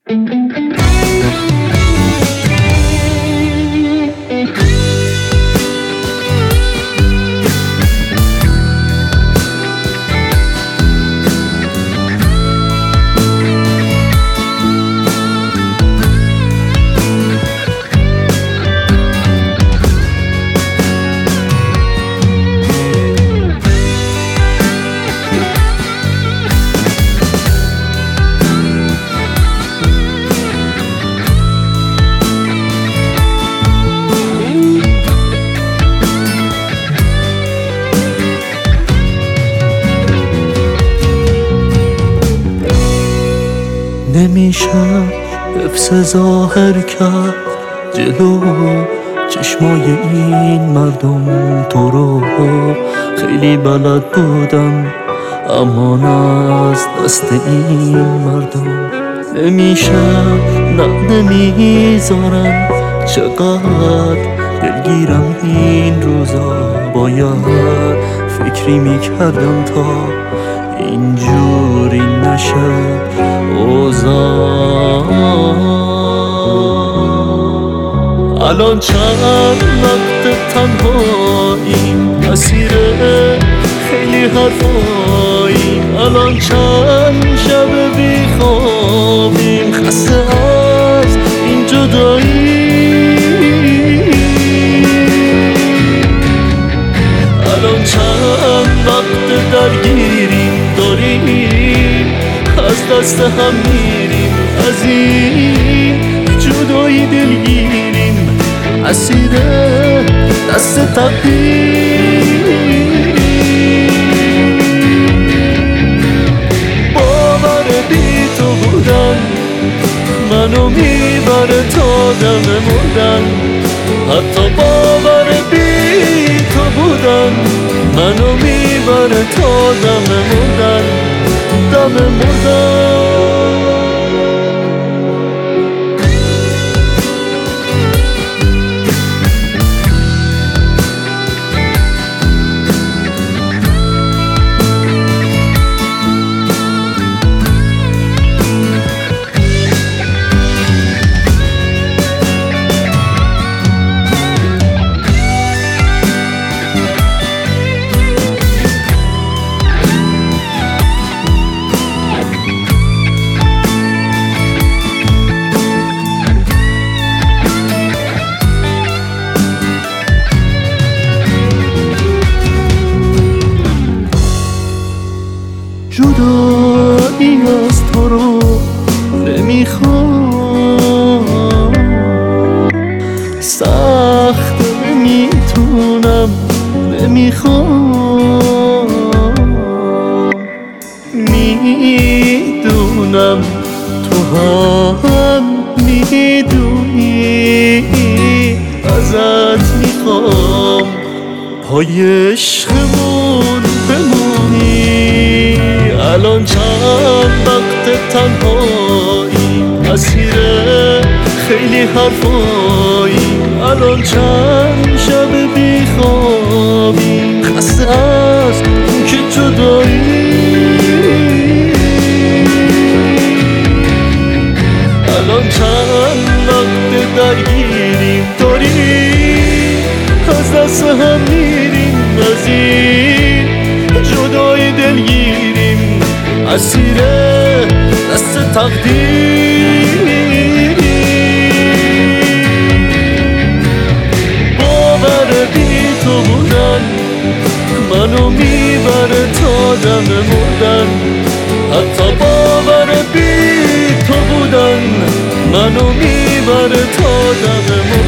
نمیشه حفظ ظاهر کرد جلو چشمای این مردم. تو رو خیلی بلد بودم اما نه از دست این مردم. نمیشه نه نمیذارم چقدر دلگیرم این روزا. باید فکری میکردم تا اینجوری نشه اوضاع. الان چند وقت تنهاییم، اسیر خیلی حرفاییم. الان چند شب بیخوابیم، خسته از این جدایی. الان چند وقت درگیریم، داریم از دست هم میریم. از این جدایی دلگیریم، اسیر دست تقدیر. باور بی تو بودن منو میبره تا دم مردن. حتی باور بی تو بودن منو میبره تا دم مردن. دم مردن. جدایی از تو رو نمیخوام، سخت نمیتونم نمیخوام. میدونم تو هم میدونی، ازت میخوام پای عشقمون بمونی. الان چند وقت تنهاییم، اسیر خیلی حرفاییم. الان چند شب بیخوابیم، خسته از اون که جدایی. الان چند وقت درگیریم، داریم از دست هم میریم. از این جدایی دلگیریم، اسیر دست تقدیر. باور بی تو بودن منو میبره تا دم مردن. حتی باور بی تو بودن منو میبره تا دم مردن.